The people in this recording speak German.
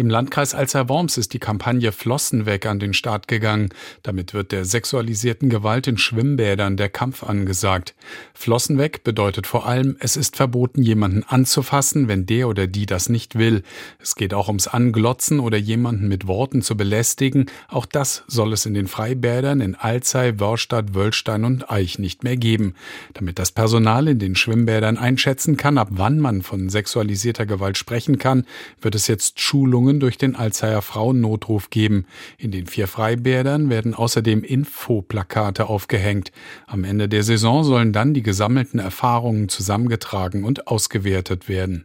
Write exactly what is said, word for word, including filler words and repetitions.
Im Landkreis Alzey-Worms ist die Kampagne Flossen weg an den Start gegangen. Damit wird der sexualisierten Gewalt in Schwimmbädern der Kampf angesagt. Flossen weg bedeutet vor allem, es ist verboten, jemanden anzufassen, wenn der oder die das nicht will. Es geht auch ums Anglotzen oder jemanden mit Worten zu belästigen. Auch das soll es in den Freibädern in Alzey, Wörrstadt, Wöllstein und Aich nicht mehr geben. Damit das Personal in den Schwimmbädern einschätzen kann, ab wann man von sexualisierter Gewalt sprechen kann, wird es jetzt Schulungen durch den Alzeyer Frauennotruf geben. In den vier Freibädern werden außerdem Infoplakate aufgehängt. Am Ende der Saison sollen dann die gesammelten Erfahrungen zusammengetragen und ausgewertet werden.